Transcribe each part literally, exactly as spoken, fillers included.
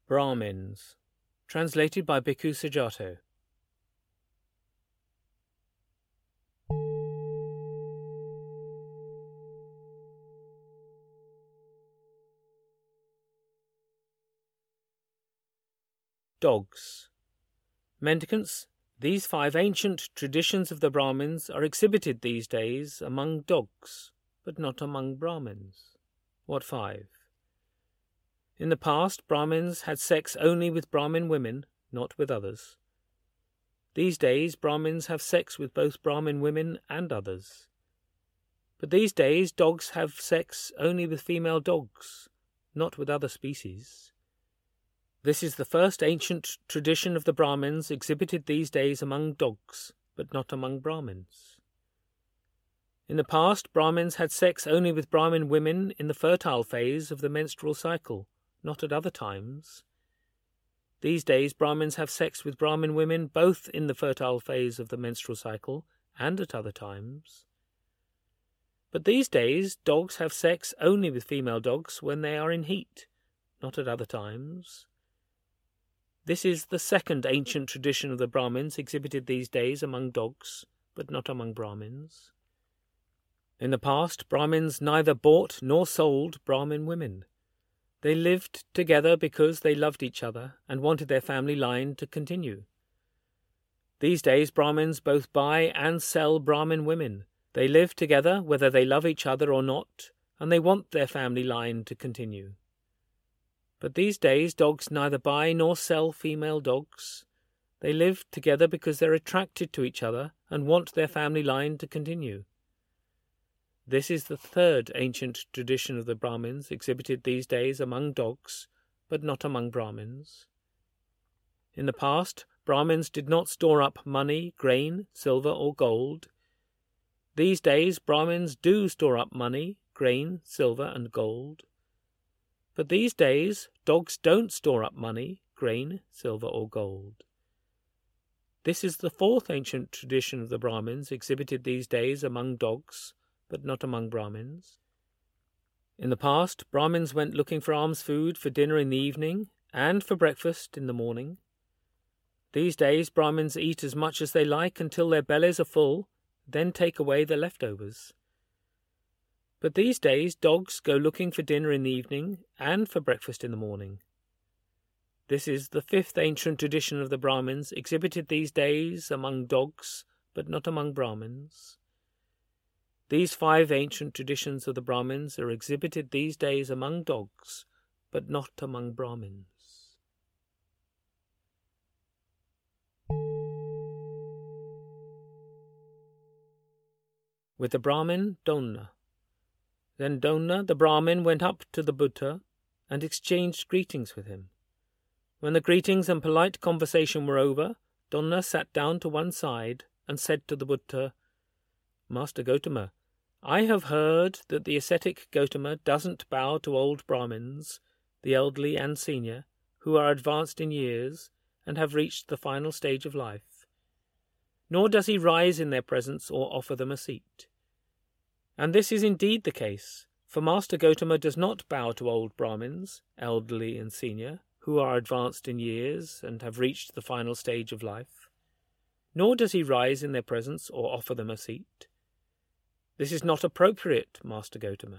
Brahmins. Translated by Bhikkhu Sujato. Dogs. Mendicants, these five ancient traditions of the Brahmins are exhibited these days among dogs, but not among Brahmins. What five? In the past, Brahmins had sex only with Brahmin women, not with others. These days, Brahmins have sex with both Brahmin women and others. But these days, dogs have sex only with female dogs, not with other species. This is the first ancient tradition of the Brahmins exhibited these days among dogs, but not among Brahmins. In the past, Brahmins had sex only with Brahmin women in the fertile phase of the menstrual cycle, not at other times. These days, Brahmins have sex with Brahmin women both in the fertile phase of the menstrual cycle and at other times. But these days, dogs have sex only with female dogs when they are in heat, not at other times. This is the second ancient tradition of the Brahmins exhibited these days among dogs, but not among Brahmins. In the past, Brahmins neither bought nor sold Brahmin women. They lived together because they loved each other and wanted their family line to continue. These days, Brahmins both buy and sell Brahmin women. They live together whether they love each other or not, and they want their family line to continue. But these days, dogs neither buy nor sell female dogs. They live together because they're attracted to each other and want their family line to continue. This is the third ancient tradition of the Brahmins exhibited these days among dogs, but not among Brahmins. In the past, Brahmins did not store up money, grain, silver, or gold. These days, Brahmins do store up money, grain, silver, and gold. But these days, dogs don't store up money, grain, silver, or gold. This is the fourth ancient tradition of the Brahmins exhibited these days among dogs, but not among Brahmins. In the past, Brahmins went looking for alms food for dinner in the evening and for breakfast in the morning. These days, Brahmins eat as much as they like until their bellies are full, then take away the leftovers. But these days, dogs go looking for dinner in the evening and for breakfast in the morning. This is the fifth ancient tradition of the Brahmins exhibited these days among dogs, but not among Brahmins. These five ancient traditions of the Brahmins are exhibited these days among dogs, but not among Brahmins. With the Brahmin, Donna. Then Donna, the Brahmin, went up to the Buddha and exchanged greetings with him. When the greetings and polite conversation were over, Donna sat down to one side and said to the Buddha, "Master Gotama, I have heard that the ascetic Gotama doesn't bow to old Brahmins, the elderly and senior, who are advanced in years and have reached the final stage of life. Nor does he rise in their presence or offer them a seat. And this is indeed the case, for Master Gotama does not bow to old Brahmins, elderly and senior, who are advanced in years and have reached the final stage of life. Nor does he rise in their presence or offer them a seat. This is not appropriate, Master Gotama."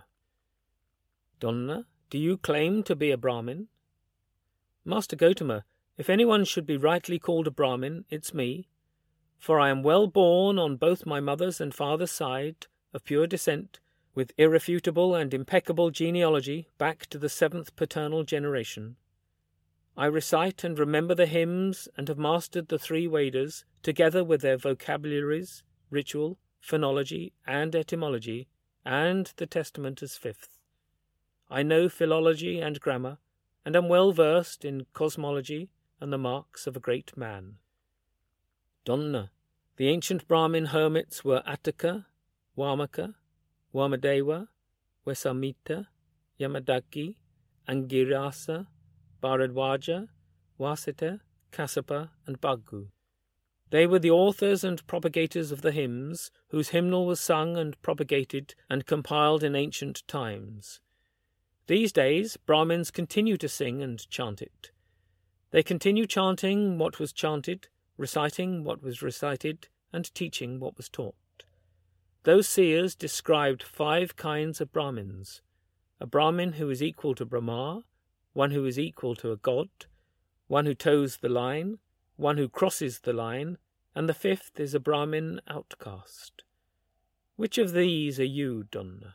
"Donna, do you claim to be a Brahmin?" "Master Gotama, if anyone should be rightly called a Brahmin, it's me, for I am well born on both my mother's and father's side, of pure descent, with irrefutable and impeccable genealogy back to the seventh paternal generation. I recite and remember the hymns and have mastered the three Vedas, together with their vocabularies, ritual, phonology, and etymology, and the Testament as fifth. I know philology and grammar, and am well versed in cosmology and the marks of a great man." "Donna, the ancient Brahmin hermits were Attaka, Vamaka, Vamadeva, Vesamita, Yamadaki, Angirasa, Bharadwaja, Vasita, Kassapa, and Bhaggu. They were the authors and propagators of the hymns, whose hymnal was sung and propagated and compiled in ancient times. These days, Brahmins continue to sing and chant it. They continue chanting what was chanted, reciting what was recited, and teaching what was taught. Those seers described five kinds of Brahmins: a Brahmin who is equal to Brahma, one who is equal to a god, one who toes the line, one who crosses the line, and the fifth is a Brahmin outcast. Which of these are you, Donna?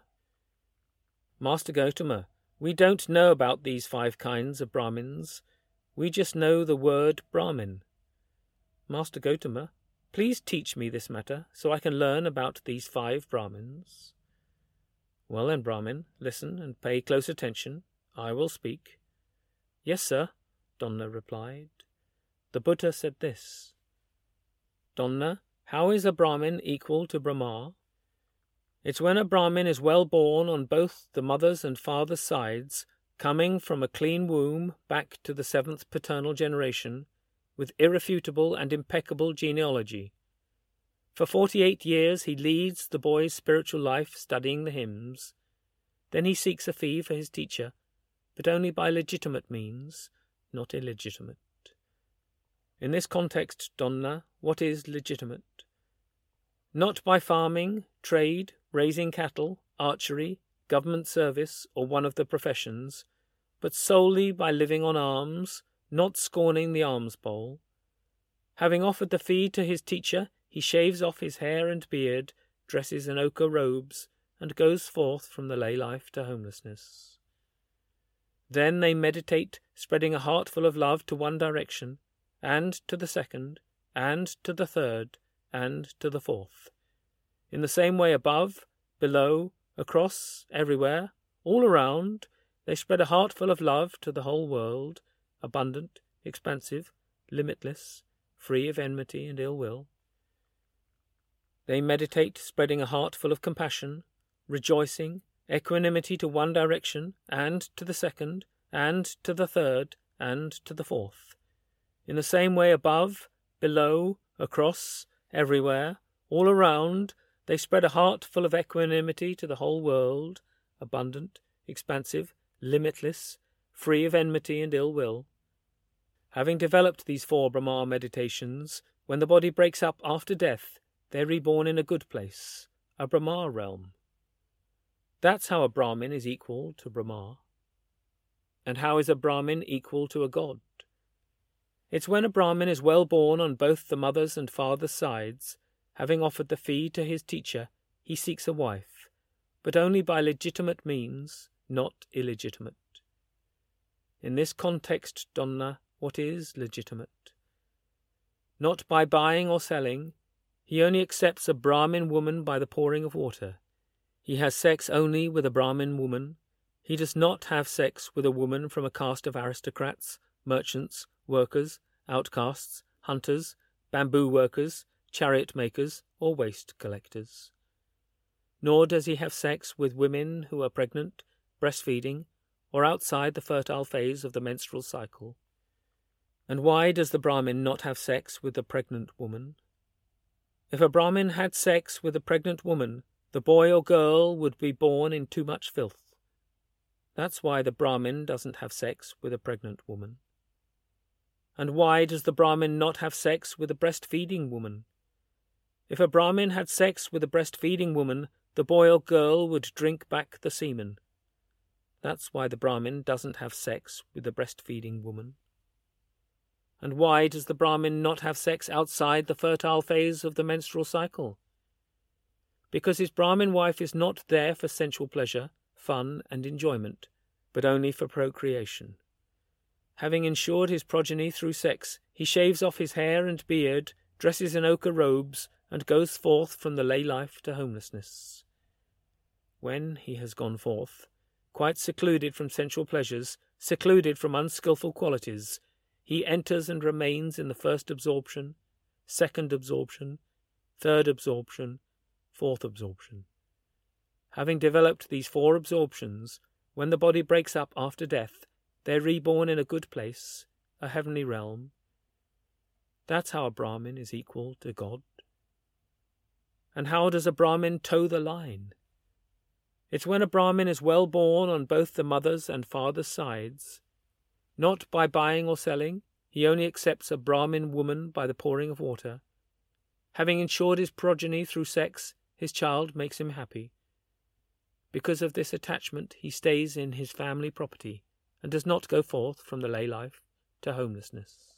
Master Gotama, we don't know about these five kinds of Brahmins. We just know the word Brahmin. Master Gotama, please teach me this matter so I can learn about these five Brahmins. Well then, Brahmin, listen and pay close attention. I will speak. Yes, sir, Donna replied. The Buddha said this: Donna, how is a Brahmin equal to Brahma? It's when a Brahmin is well born on both the mother's and father's sides, coming from a clean womb back to the seventh paternal generation, with irrefutable and impeccable genealogy. For forty-eight years he leads the boy's spiritual life studying the hymns. Then he seeks a fee for his teacher, but only by legitimate means, not illegitimate. In this context, Donna, what is legitimate? Not by farming, trade, raising cattle, archery, government service, or one of the professions, but solely by living on alms, not scorning the alms bowl. Having offered the fee to his teacher, he shaves off his hair and beard, dresses in ochre robes, and goes forth from the lay life to homelessness. Then they meditate, spreading a heart full of love to one direction, and to the second, and to the third, and to the fourth. In the same way above, below, across, everywhere, all around, they spread a heart full of love to the whole world, abundant, expansive, limitless, free of enmity and ill will. They meditate, spreading a heart full of compassion, rejoicing, equanimity to one direction, and to the second, and to the third, and to the fourth. In the same way above, below, across, everywhere, all around, they spread a heart full of equanimity to the whole world, abundant, expansive, limitless, free of enmity and ill will. Having developed these four Brahma meditations, when the body breaks up after death, they're reborn in a good place, a Brahma realm. That's how a Brahmin is equal to Brahma. And how is a Brahmin equal to a god? It's when a Brahmin is well born on both the mother's and father's sides. Having offered the fee to his teacher, he seeks a wife, but only by legitimate means, not illegitimate. In this context, Donna, what is legitimate? Not by buying or selling. He only accepts a Brahmin woman by the pouring of water. He has sex only with a Brahmin woman. He does not have sex with a woman from a caste of aristocrats, merchants, workers, outcasts, hunters, bamboo workers, chariot makers, or waste collectors. Nor does he have sex with women who are pregnant, breastfeeding, or outside the fertile phase of the menstrual cycle. And why does the Brahmin not have sex with the pregnant woman? If a Brahmin had sex with a pregnant woman, the boy or girl would be born in too much filth. That's why the Brahmin doesn't have sex with a pregnant woman. And why does the Brahmin not have sex with a breastfeeding woman? If a Brahmin had sex with a breastfeeding woman, the boy or girl would drink back the semen. That's why the Brahmin doesn't have sex with a breastfeeding woman. And why does the Brahmin not have sex outside the fertile phase of the menstrual cycle? Because his Brahmin wife is not there for sensual pleasure, fun, and enjoyment, but only for procreation. Having ensured his progeny through sex, he shaves off his hair and beard, dresses in ochre robes, and goes forth from the lay life to homelessness. When he has gone forth, quite secluded from sensual pleasures, secluded from unskilful qualities, he enters and remains in the first absorption, second absorption, third absorption, fourth absorption. Having developed these four absorptions, when the body breaks up after death, they're reborn in a good place, a heavenly realm. That's how a Brahmin is equal to God. And how does a Brahmin toe the line? It's when a Brahmin is well born on both the mother's and father's sides. Not by buying or selling, he only accepts a Brahmin woman by the pouring of water. Having ensured his progeny through sex, his child makes him happy. Because of this attachment, he stays in his family property and does not go forth from the lay life to homelessness.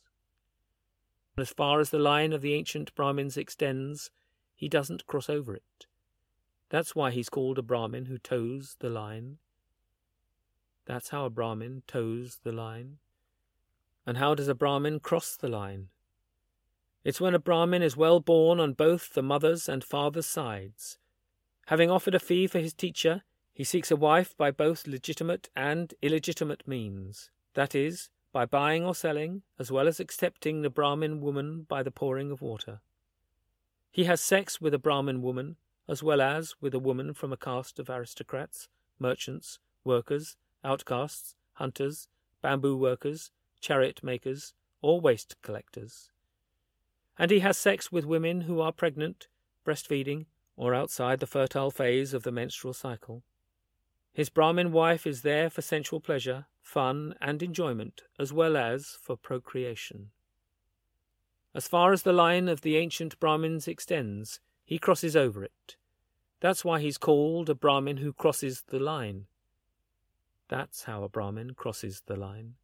As far as the line of the ancient Brahmins extends, he doesn't cross over it. That's why he's called a Brahmin who toes the line. That's how a Brahmin toes the line. And how does a Brahmin cross the line? It's when a Brahmin is well born on both the mother's and father's sides. Having offered a fee for his teacher, he seeks a wife by both legitimate and illegitimate means, that is, by buying or selling, as well as accepting the Brahmin woman by the pouring of water. He has sex with a Brahmin woman, as well as with a woman from a caste of aristocrats, merchants, workers, outcasts, hunters, bamboo workers, chariot makers, or waste collectors. And he has sex with women who are pregnant, breastfeeding, or outside the fertile phase of the menstrual cycle. His Brahmin wife is there for sensual pleasure, fun, and enjoyment, as well as for procreation. As far as the line of the ancient Brahmins extends, he crosses over it. That's why he's called a Brahmin who crosses the line. That's how a Brahmin crosses the line.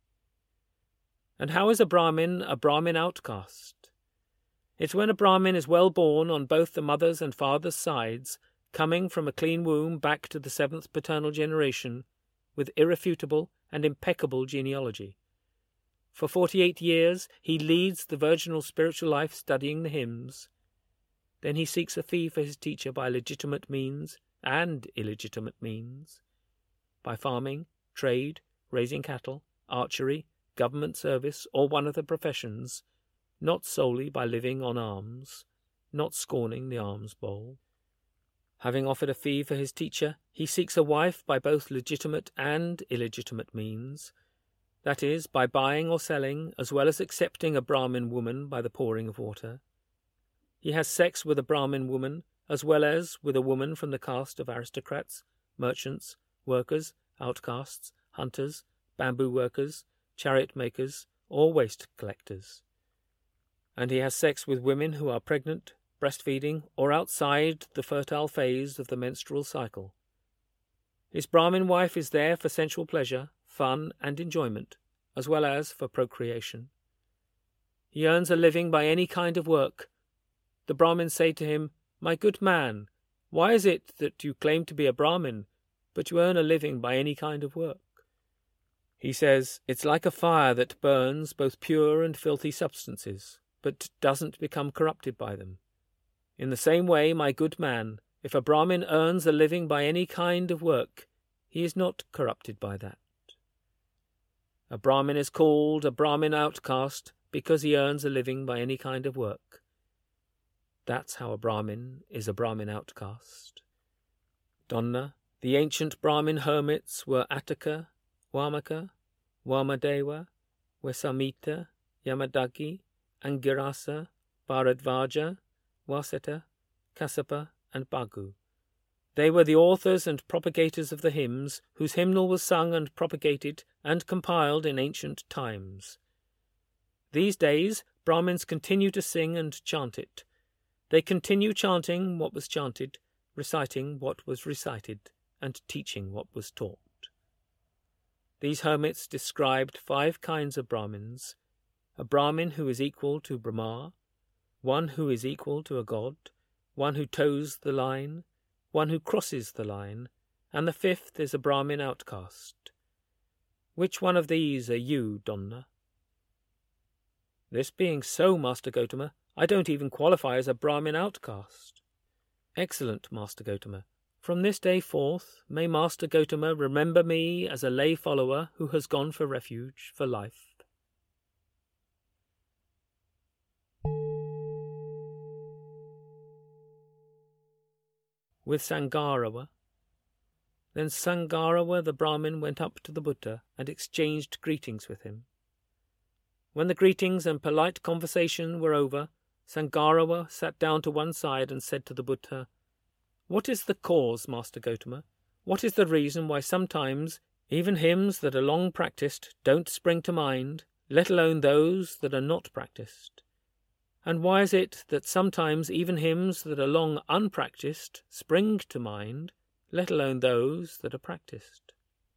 And how is a Brahmin a Brahmin outcast? It's when a Brahmin is well born on both the mother's and father's sides, coming from a clean womb back to the seventh paternal generation, with irrefutable and impeccable genealogy. For forty-eight years he leads the virginal spiritual life studying the hymns. Then he seeks a fee for his teacher by legitimate means and illegitimate means, by farming, trade, raising cattle, archery, government service, or one of the professions, not solely by living on alms, not scorning the alms bowl. Having offered a fee for his teacher, he seeks a wife by both legitimate and illegitimate means, that is, by buying or selling, as well as accepting a Brahmin woman by the pouring of water. He has sex with a Brahmin woman, as well as with a woman from the caste of aristocrats, merchants, workers, outcasts, hunters, bamboo workers, chariot makers, or waste collectors. And he has sex with women who are pregnant, breastfeeding, or outside the fertile phase of the menstrual cycle. His Brahmin wife is there for sensual pleasure, fun, and enjoyment, as well as for procreation. He earns a living by any kind of work. The Brahmins say to him, "My good man, why is it that you claim to be a Brahmin, but you earn a living by any kind of work?" He says, "It's like a fire that burns both pure and filthy substances, but doesn't become corrupted by them. In the same way, my good man, if a Brahmin earns a living by any kind of work, he is not corrupted by that. A Brahmin is called a Brahmin outcast because he earns a living by any kind of work. That's how a Brahmin is a Brahmin outcast." Donna, the ancient Brahmin hermits were Attika, Wamaka, Wamadeva, Vesamita, Yamadagi, Angirasa, Bharadvaja, Vaseta, Kassapa, and Bhagu. They were the authors and propagators of the hymns, whose hymnal was sung and propagated and compiled in ancient times. These days, Brahmins continue to sing and chant it. They continue chanting what was chanted, reciting what was recited, and teaching what was taught. These hermits described five kinds of Brahmins: a Brahmin who is equal to Brahma, one who is equal to a god, one who toes the line, one who crosses the line, and the fifth is a Brahmin outcast. Which one of these are you, Donna? This being so, Master Gotama, I don't even qualify as a Brahmin outcast. Excellent, Master Gotama. From this day forth, may Master Gotama remember me as a lay follower who has gone for refuge for life. With Sangarawa. Then Sangarawa the Brahmin went up to the Buddha and exchanged greetings with him. When the greetings and polite conversation were over, Sangarawa sat down to one side and said to the Buddha, "What is the cause, Master Gotama? What is the reason why sometimes even hymns that are long practised don't spring to mind, let alone those that are not practised? And why is it that sometimes even hymns that are long unpractised spring to mind, let alone those that are practised?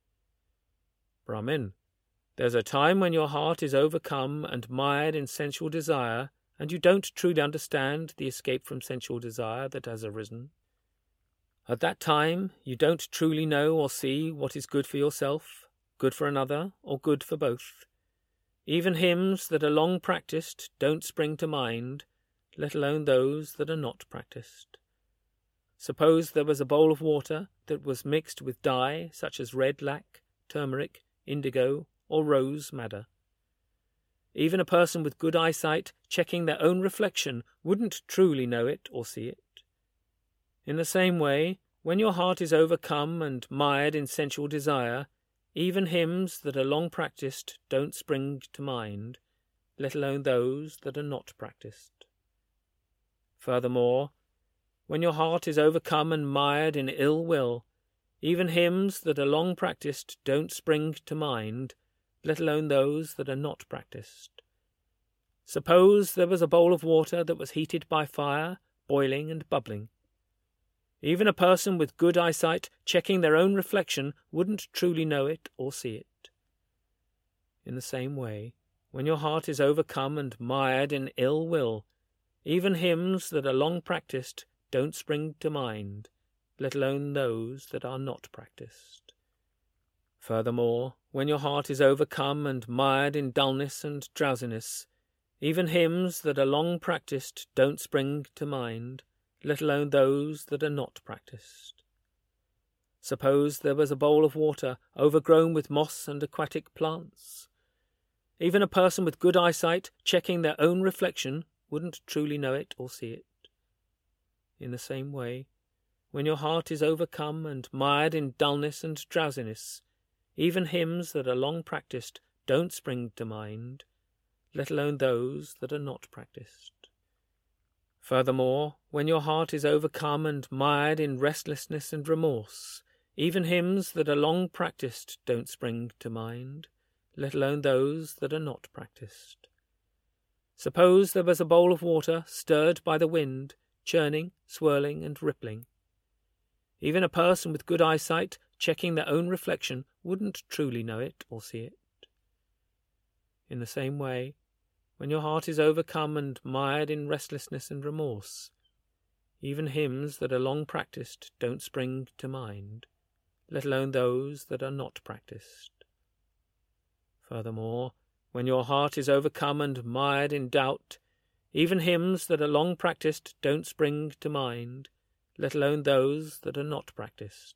Brahmin, there's a time when your heart is overcome and mired in sensual desire, and you don't truly understand the escape from sensual desire that has arisen. At that time, you don't truly know or see what is good for yourself, good for another, or good for both. Even hymns that are long practised don't spring to mind, let alone those that are not practised. Suppose there was a bowl of water that was mixed with dye such as red lac, turmeric, indigo, or rose madder. Even a person with good eyesight checking their own reflection wouldn't truly know it or see it. In the same way, when your heart is overcome and mired in sensual desire, even hymns that are long practised don't spring to mind, let alone those that are not practised. Furthermore, when your heart is overcome and mired in ill will, even hymns that are long practised don't spring to mind, let alone those that are not practised. Suppose there was a bowl of water that was heated by fire, boiling and bubbling. Even a person with good eyesight checking their own reflection wouldn't truly know it or see it. In the same way, when your heart is overcome and mired in ill will, even hymns that are long practised don't spring to mind, let alone those that are not practised. Furthermore, when your heart is overcome and mired in dullness and drowsiness, even hymns that are long practised don't spring to mind, let alone those that are not practised. Suppose there was a bowl of water overgrown with moss and aquatic plants. Even a person with good eyesight checking their own reflection wouldn't truly know it or see it. In the same way, when your heart is overcome and mired in dullness and drowsiness, even hymns that are long practised don't spring to mind, let alone those that are not practised. Furthermore, when your heart is overcome and mired in restlessness and remorse, even hymns that are long practised don't spring to mind, let alone those that are not practised. Suppose there was a bowl of water stirred by the wind, churning, swirling, and rippling. Even a person with good eyesight, checking their own reflection, wouldn't truly know it or see it. In the same way, when your heart is overcome and mired in restlessness and remorse, even hymns that are long practised don't spring to mind, let alone those that are not practised. Furthermore, when your heart is overcome and mired in doubt, even hymns that are long practised don't spring to mind, let alone those that are not practised.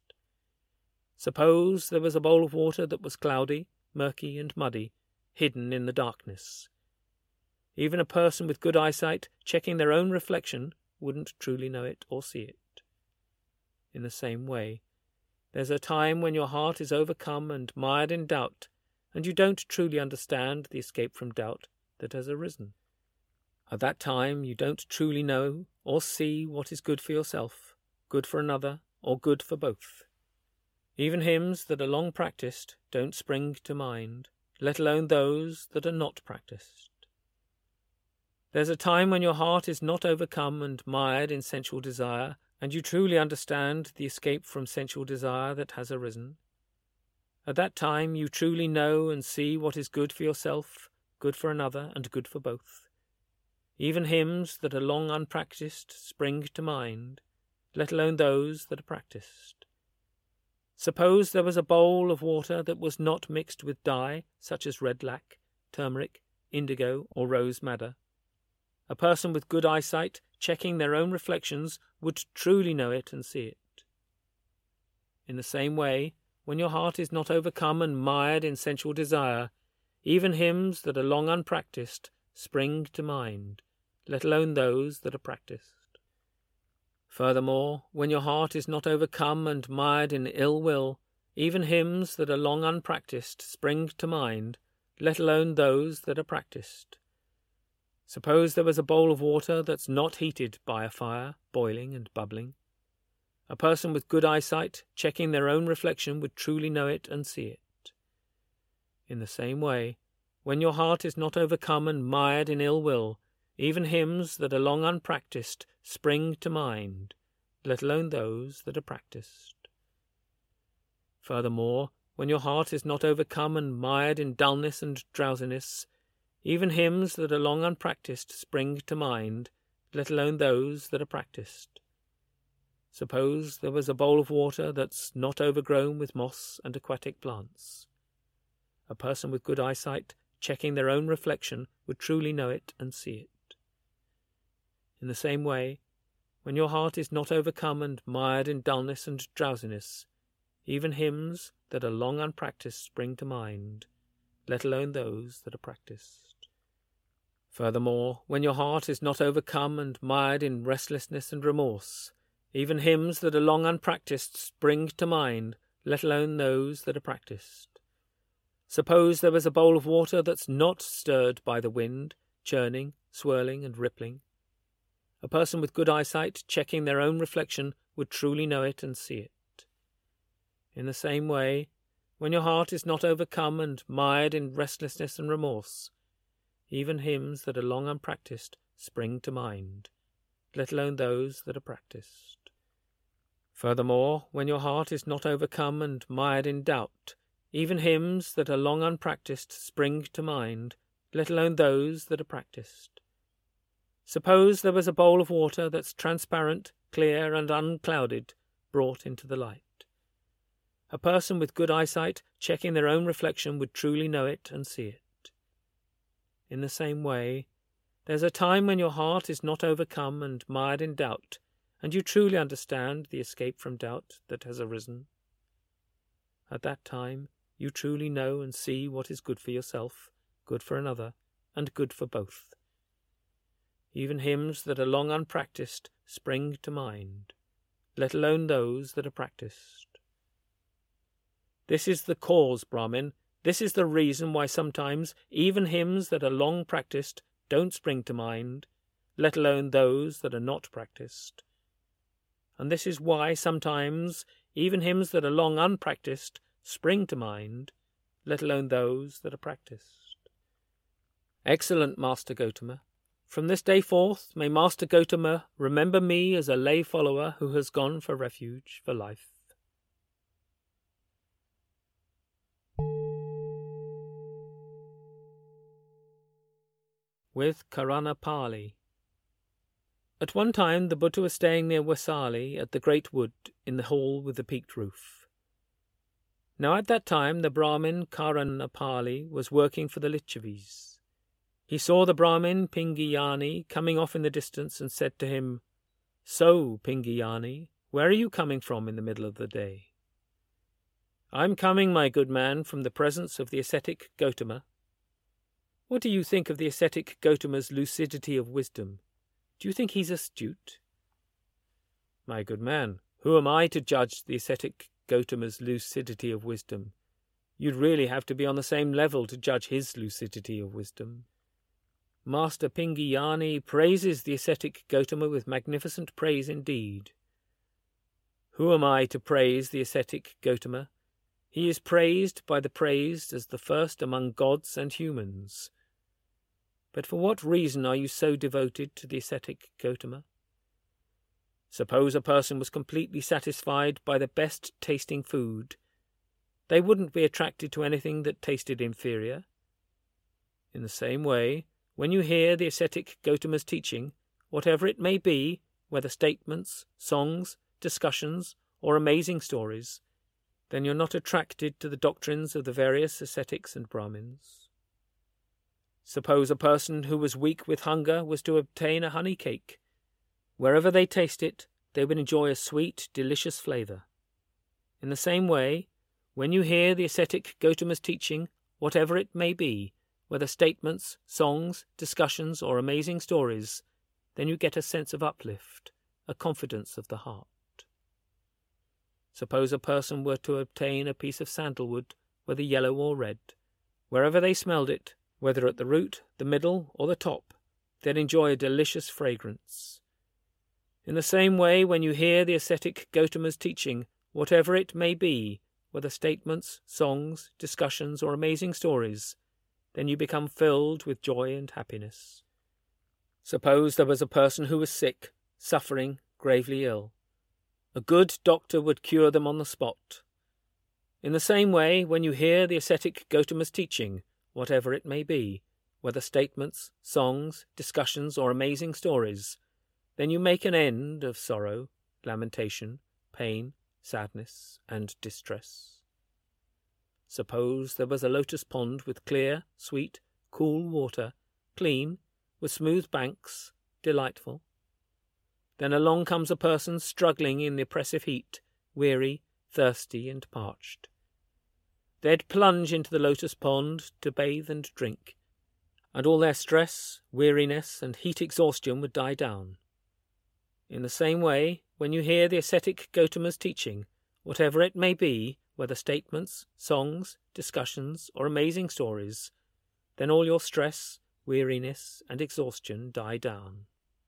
Suppose there was a bowl of water that was cloudy, murky, and muddy, hidden in the darkness. Even a person with good eyesight, checking their own reflection, wouldn't truly know it or see it. In the same way, there's a time when your heart is overcome and mired in doubt, and you don't truly understand the escape from doubt that has arisen. At that time you don't truly know or see what is good for yourself, good for another, or good for both. Even hymns that are long practised don't spring to mind, let alone those that are not practised. There's a time when your heart is not overcome and mired in sensual desire, and you truly understand the escape from sensual desire that has arisen. At that time you truly know and see what is good for yourself, good for another, and good for both. Even hymns that are long unpractised spring to mind, let alone those that are practised. Suppose there was a bowl of water that was not mixed with dye, such as red lac, turmeric, indigo, or rose madder. A person with good eyesight, checking their own reflections, would truly know it and see it. In the same way, when your heart is not overcome and mired in sensual desire, even hymns that are long unpractised spring to mind, let alone those that are practised. Furthermore, when your heart is not overcome and mired in ill will, even hymns that are long unpractised spring to mind, let alone those that are practised. Suppose there was a bowl of water that's not heated by a fire, boiling and bubbling. A person with good eyesight, checking their own reflection, would truly know it and see it. In the same way, when your heart is not overcome and mired in ill will, even hymns that are long unpractised spring to mind, let alone those that are practised. Furthermore, when your heart is not overcome and mired in dullness and drowsiness, even hymns that are long unpractised spring to mind, let alone those that are practised. Suppose there was a bowl of water that's not overgrown with moss and aquatic plants. A person with good eyesight, checking their own reflection, would truly know it and see it. In the same way, when your heart is not overcome and mired in dullness and drowsiness, even hymns that are long unpractised spring to mind, let alone those that are practised. Furthermore, when your heart is not overcome and mired in restlessness and remorse, even hymns that are long unpractised spring to mind, let alone those that are practised. Suppose there was a bowl of water that's not stirred by the wind, churning, swirling, and rippling. A person with good eyesight, checking their own reflection, would truly know it and see it. In the same way, when your heart is not overcome and mired in restlessness and remorse, even hymns that are long unpractised spring to mind, let alone those that are practised. Furthermore, when your heart is not overcome and mired in doubt, even hymns that are long unpractised spring to mind, let alone those that are practised. Suppose there was a bowl of water that's transparent, clear, and unclouded, brought into the light. A person with good eyesight, checking their own reflection, would truly know it and see it. In the same way, there's a time when your heart is not overcome and mired in doubt, and you truly understand the escape from doubt that has arisen. At that time, you truly know and see what is good for yourself, good for another, and good for both. Even hymns that are long unpractised spring to mind, let alone those that are practised. This is the cause, Brahmin, this is the reason why sometimes even hymns that are long practised don't spring to mind, let alone those that are not practised. And this is why sometimes even hymns that are long unpractised spring to mind, let alone those that are practised. Excellent, Master Gotama. From this day forth, may Master Gotama remember me as a lay follower who has gone for refuge for life. With Karanapali. At one time the Buddha was staying near Vaisali at the great wood in the hall with the peaked roof. Now at that time the Brahmin Karanapali was working for the Lichavis. He saw the Brahmin Pingiyani coming off in the distance and said to him, "So, Pingiyani, where are you coming from in the middle of the day?" "I'm coming, my good man, from the presence of the ascetic Gotama." "What do you think of the ascetic Gotama's lucidity of wisdom? Do you think he's astute?" "My good man, who am I to judge the ascetic Gotama's lucidity of wisdom? You'd really have to be on the same level to judge his lucidity of wisdom." Master Pingiyani praises the ascetic Gotama with magnificent praise indeed. "Who am I to praise the ascetic Gotama? He is praised by the praised as the first among gods and humans. But for what reason are you so devoted to the ascetic Gotama? Suppose a person was completely satisfied by the best tasting food. They wouldn't be attracted to anything that tasted inferior. In the same way, when you hear the ascetic Gotama's teaching, whatever it may be, whether statements, songs, discussions, or amazing stories, then you're not attracted to the doctrines of the various ascetics and Brahmins. Suppose a person who was weak with hunger was to obtain a honey cake. Wherever they taste it, they would enjoy a sweet, delicious flavour. In the same way, when you hear the ascetic Gotama's teaching, whatever it may be, whether statements, songs, discussions, or amazing stories, then you get a sense of uplift, a confidence of the heart. Suppose a person were to obtain a piece of sandalwood, whether yellow or red. Wherever they smelled it, whether at the root, the middle, or the top, they'd enjoy a delicious fragrance. In the same way, when you hear the ascetic Gotama's teaching, whatever it may be, whether statements, songs, discussions, or amazing stories, then you become filled with joy and happiness. Suppose there was a person who was sick, suffering, gravely ill. A good doctor would cure them on the spot. In the same way, when you hear the ascetic Gotama's teaching, whatever it may be, whether statements, songs, discussions, or amazing stories, then you make an end of sorrow, lamentation, pain, sadness, and distress. Suppose there was a lotus pond with clear, sweet, cool water, clean, with smooth banks, delightful. Then along comes a person struggling in the oppressive heat, weary, thirsty, and parched. They'd plunge into the lotus pond to bathe and drink, and all their stress, weariness, and heat exhaustion would die down. In the same way, when you hear the ascetic Gotama's teaching, whatever it may be, whether statements, songs, discussions, or amazing stories, then all your stress, weariness, and exhaustion die down.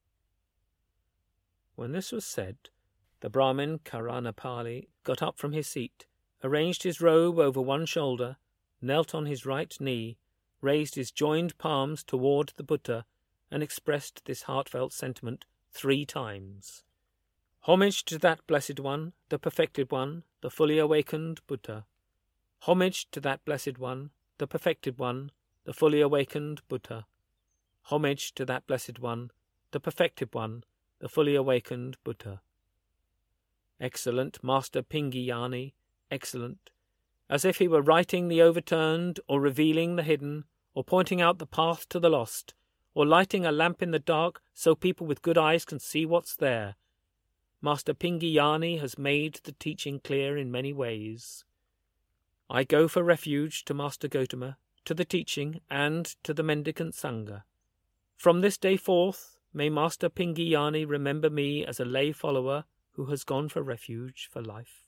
When this was said, the Brahmin Karanapali got up from his seat, arranged his robe over one shoulder, knelt on his right knee, raised his joined palms toward the Buddha, and expressed this heartfelt sentiment three times. Homage to that Blessed One, the Perfected One, the fully awakened Buddha. Homage to that Blessed One, the Perfected One, the fully awakened Buddha. Homage to that Blessed One, the Perfected One, the fully awakened Buddha. Excellent Master Pingiyani, excellent, as if he were righting the overturned, or revealing the hidden, or pointing out the path to the lost, or lighting a lamp in the dark so people with good eyes can see what's there. Master Pingiyani has made the teaching clear in many ways. I go for refuge to Master Gotama, to the teaching, and to the mendicant Sangha. From this day forth, may Master Pingiyani remember me as a lay follower who has gone for refuge for life.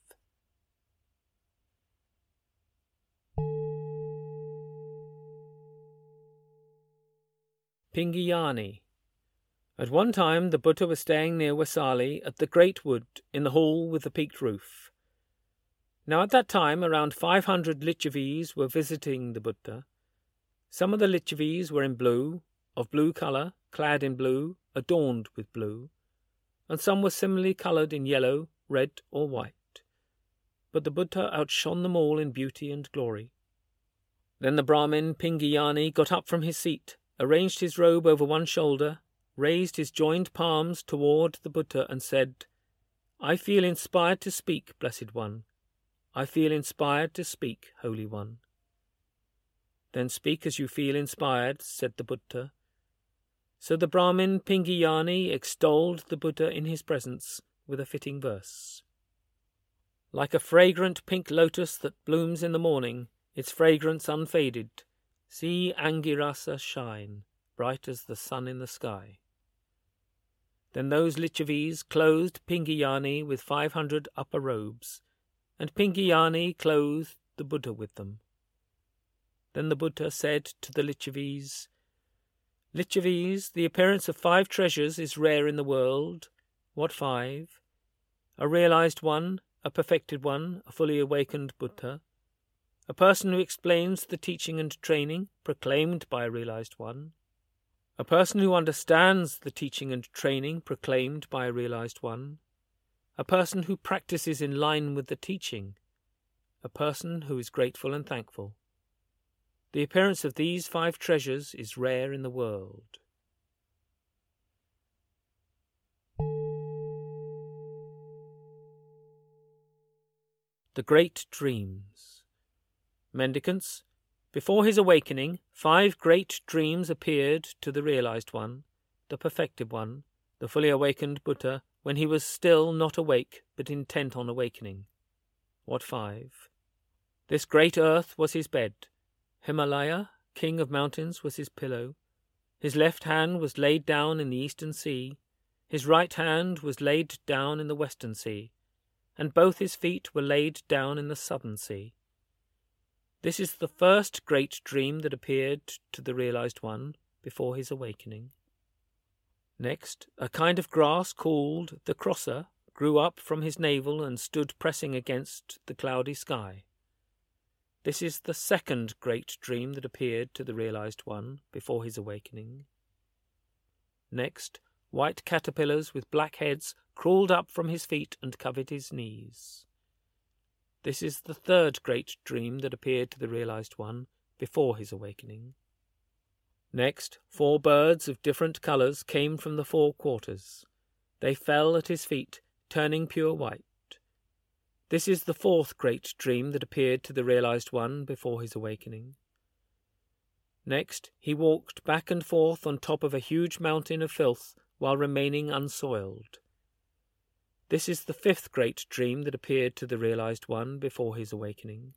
Pingiyani. At one time the Buddha was staying near Vaisali at the Great Wood in the hall with the peaked roof. Now at that time around five hundred Lichavis were visiting the Buddha. Some of the Lichavis were in blue, of blue colour, clad in blue, adorned with blue, and some were similarly coloured in yellow, red, or white. But the Buddha outshone them all in beauty and glory. Then the Brahmin Pingiyani got up from his seat, arranged his robe over one shoulder, raised his joined palms toward the Buddha and said, I feel inspired to speak, Blessed One. I feel inspired to speak, Holy One. Then speak as you feel inspired, said the Buddha. So the Brahmin Pingiyani extolled the Buddha in his presence with a fitting verse. Like a fragrant pink lotus that blooms in the morning, its fragrance unfaded, see Angirasa shine, bright as the sun in the sky. Then those Lichavis clothed Pingiyani with five hundred upper robes, and Pingiyani clothed the Buddha with them. Then the Buddha said to the Lichavis, Lichavis, the appearance of five treasures is rare in the world. What five? A realized one, a perfected one, a fully awakened Buddha, a person who explains the teaching and training proclaimed by a realized one, a person who understands the teaching and training proclaimed by a realized one, a person who practices in line with the teaching, a person who is grateful and thankful. The appearance of these five treasures is rare in the world. The Great Dreams. Mendicants, before his awakening, five great dreams appeared to the realized one, the perfected one, the fully awakened Buddha, when he was still not awake but intent on awakening. What five? This great earth was his bed. Himalaya, king of mountains, was his pillow. His left hand was laid down in the eastern sea. His right hand was laid down in the western sea, and both his feet were laid down in the southern sea. This is the first great dream that appeared to the realized one before his awakening. Next, a kind of grass called the crosser grew up from his navel and stood pressing against the cloudy sky. This is the second great dream that appeared to the realized one before his awakening. Next, white caterpillars with black heads crawled up from his feet and covered his knees. This is the third great dream that appeared to the realized one before his awakening. Next, four birds of different colours came from the four quarters. They fell at his feet, turning pure white. This is the fourth great dream that appeared to the realized one before his awakening. Next, he walked back and forth on top of a huge mountain of filth while remaining unsoiled. This is the fifth great dream that appeared to the realized one before his awakening.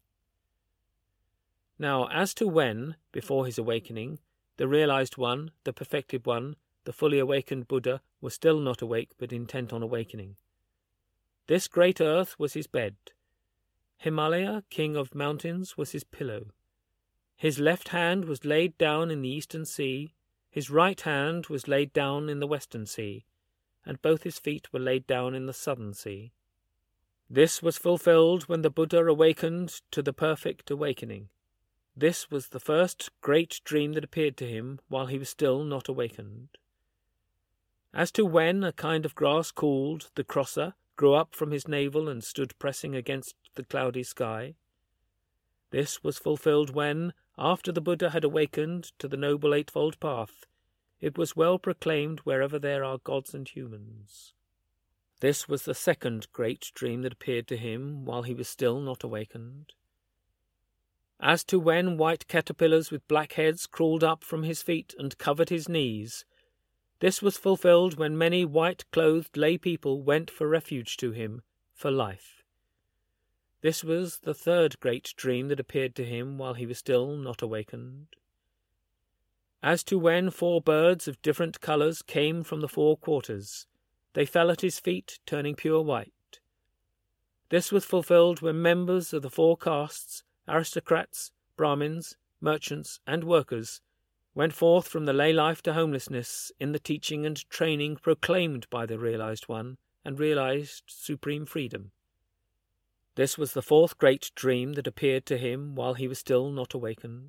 Now, as to when, before his awakening, the realized one, the perfected one, the fully awakened Buddha, was still not awake but intent on awakening. This great earth was his bed. Himalaya, king of mountains, was his pillow. His left hand was laid down in the eastern sea, his right hand was laid down in the western sea, and both his feet were laid down in the southern sea. This was fulfilled when the Buddha awakened to the perfect awakening. This was the first great dream that appeared to him while he was still not awakened. As to when a kind of grass called the crosser grew up from his navel and stood pressing against the cloudy sky, this was fulfilled when, after the Buddha had awakened to the Noble Eightfold Path, it was well proclaimed wherever there are gods and humans. This was the second great dream that appeared to him while he was still not awakened. As to when white caterpillars with black heads crawled up from his feet and covered his knees, this was fulfilled when many white-clothed lay people went for refuge to him, for life. This was the third great dream that appeared to him while he was still not awakened. As to when four birds of different colours came from the four quarters, they fell at his feet, turning pure white. This was fulfilled when members of the four castes, aristocrats, Brahmins, merchants, and workers, went forth from the lay life to homelessness in the teaching and training proclaimed by the realized one and realized supreme freedom. This was the fourth great dream that appeared to him while he was still not awakened.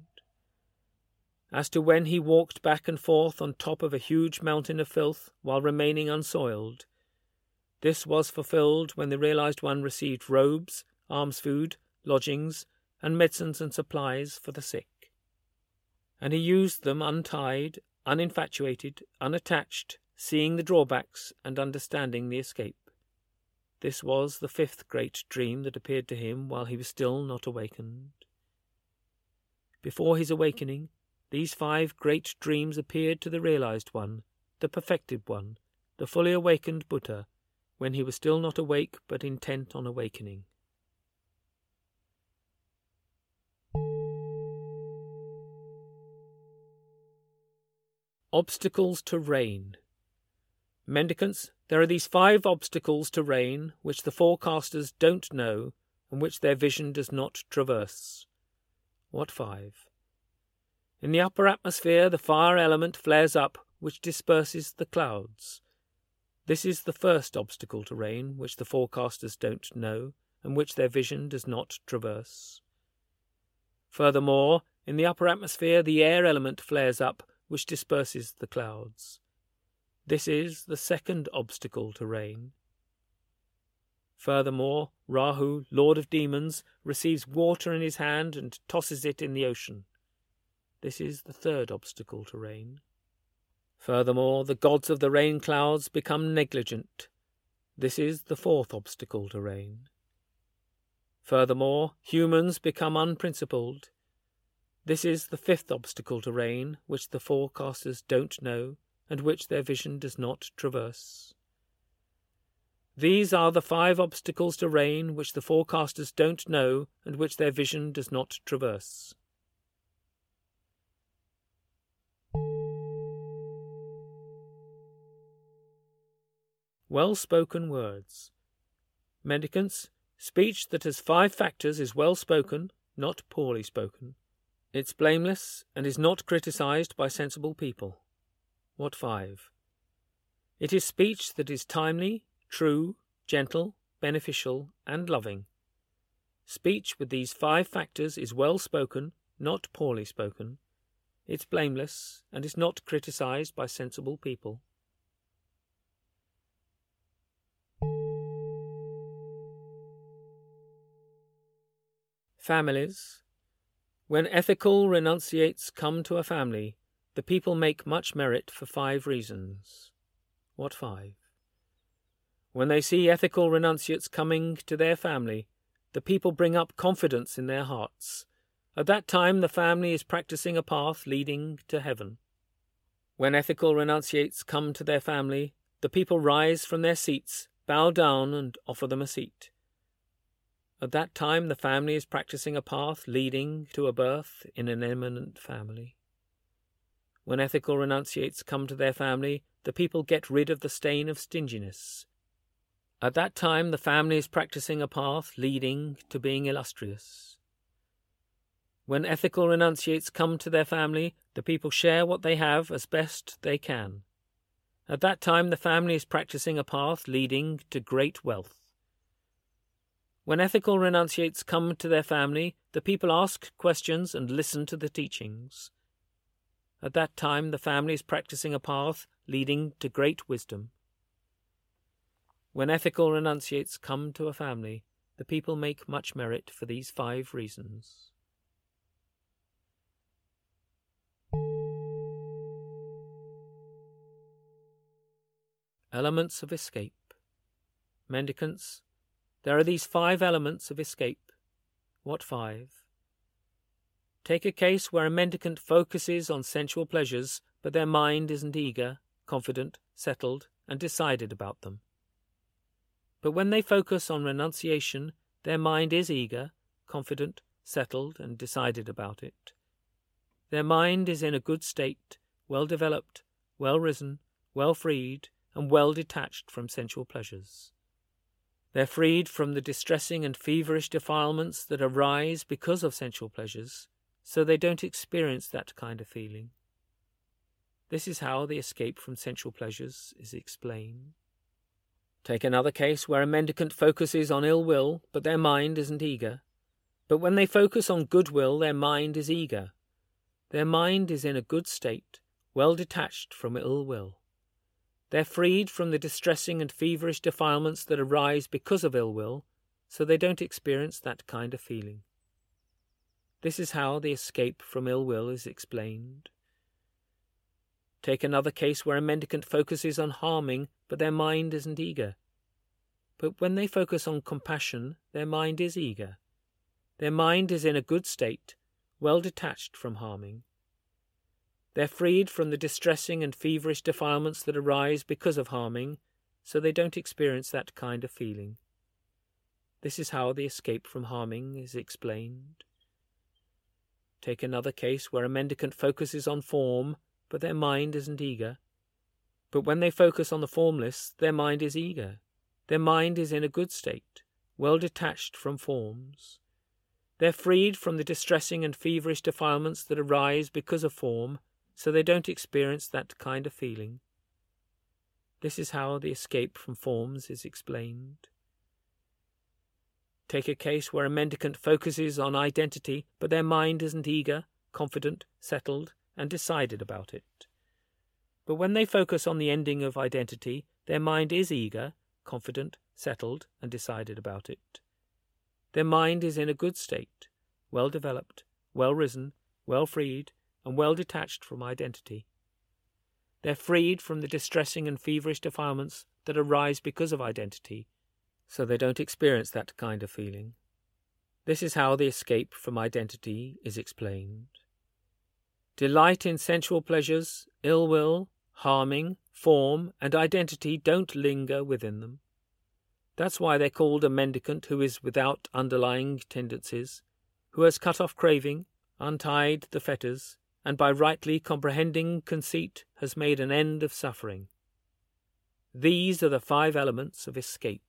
As to when he walked back and forth on top of a huge mountain of filth while remaining unsoiled, this was fulfilled when the realized one received robes, alms food, lodgings, and medicines and supplies for the sick. And he used them untied, uninfatuated, unattached, seeing the drawbacks and understanding the escape. This was the fifth great dream that appeared to him while he was still not awakened. Before his awakening, these five great dreams appeared to the realized one, the perfected one, the fully awakened Buddha, when he was still not awake but intent on awakening. Obstacles to rain. Mendicants, there are these five obstacles to rain which the forecasters don't know and which their vision does not traverse. What five? In the upper atmosphere the fire element flares up which disperses the clouds. This is the first obstacle to rain which the forecasters don't know and which their vision does not traverse. Furthermore, in the upper atmosphere the air element flares up which disperses the clouds. This is the second obstacle to rain. Furthermore, Rahu, lord of demons, receives water in his hand and tosses it in the ocean. This is the third obstacle to rain. Furthermore, the gods of the rain clouds become negligent. This is the fourth obstacle to rain. Furthermore, humans become unprincipled. This is the fifth obstacle to rain, which the forecasters don't know, and which their vision does not traverse. These are the five obstacles to rain which the forecasters don't know, and which their vision does not traverse. Well-spoken words. Mendicants, speech that has five factors is well-spoken, not poorly spoken. It's blameless and is not criticised by sensible people. What five? It is speech that is timely, true, gentle, beneficial, and loving. Speech with these five factors is well spoken, not poorly spoken. It's blameless, and is not criticized by sensible people. Families. When ethical renunciates come to a family, the people make much merit for five reasons. What five? When they see ethical renunciates coming to their family, the people bring up confidence in their hearts. At that time the family is practicing a path leading to heaven. When ethical renunciates come to their family, the people rise from their seats, bow down, and offer them a seat. At that time the family is practicing a path leading to a birth in an eminent family. When ethical renunciates come to their family, the people get rid of the stain of stinginess. At that time the family is practicing a path leading to being illustrious. When ethical renunciates come to their family, the people share what they have as best they can. At that time the family is practicing a path leading to great wealth. When ethical renunciates come to their family, the people ask questions and listen to the teachings. At that time the family is practicing a path leading to great wisdom. When ethical renunciates come to a family, the people make much merit for these five reasons. Elements of escape. Mendicants. There are these five elements of escape. What five? Take a case where a mendicant focuses on sensual pleasures, but their mind isn't eager, confident, settled, and decided about them. But when they focus on renunciation, their mind is eager, confident, settled, and decided about it. Their mind is in a good state, well developed, well risen, well freed, and well detached from sensual pleasures. They're freed from the distressing and feverish defilements that arise because of sensual pleasures, so they don't experience that kind of feeling. This is how the escape from sensual pleasures is explained. Take another case where a mendicant focuses on ill will, but their mind isn't eager. But when they focus on goodwill, their mind is eager. Their mind is in a good state, well detached from ill will. They're freed from the distressing and feverish defilements that arise because of ill will, so they don't experience that kind of feeling. This is how the escape from ill will is explained. Take another case where a mendicant focuses on harming, but their mind isn't eager. But when they focus on compassion, their mind is eager. Their mind is in a good state, well detached from harming. They're freed from the distressing and feverish defilements that arise because of harming, so they don't experience that kind of feeling. This is how the escape from harming is explained. Take another case where a mendicant focuses on form, but their mind isn't eager. But when they focus on the formless, their mind is eager. Their mind is in a good state, well detached from forms. They're freed from the distressing and feverish defilements that arise because of form, so they don't experience that kind of feeling. This is how the escape from forms is explained. Take a case where a mendicant focuses on identity, but their mind isn't eager, confident, settled, and decided about it. But when they focus on the ending of identity, their mind is eager, confident, settled, and decided about it. Their mind is in a good state, well developed, well risen, well freed, and well detached from identity. They're freed from the distressing and feverish defilements that arise because of identity, so they don't experience that kind of feeling. This is how the escape from identity is explained. Delight in sensual pleasures, ill will, harming, form, and identity don't linger within them. That's why they're called a mendicant who is without underlying tendencies, who has cut off craving, untied the fetters, and by rightly comprehending conceit has made an end of suffering. These are the five elements of escape.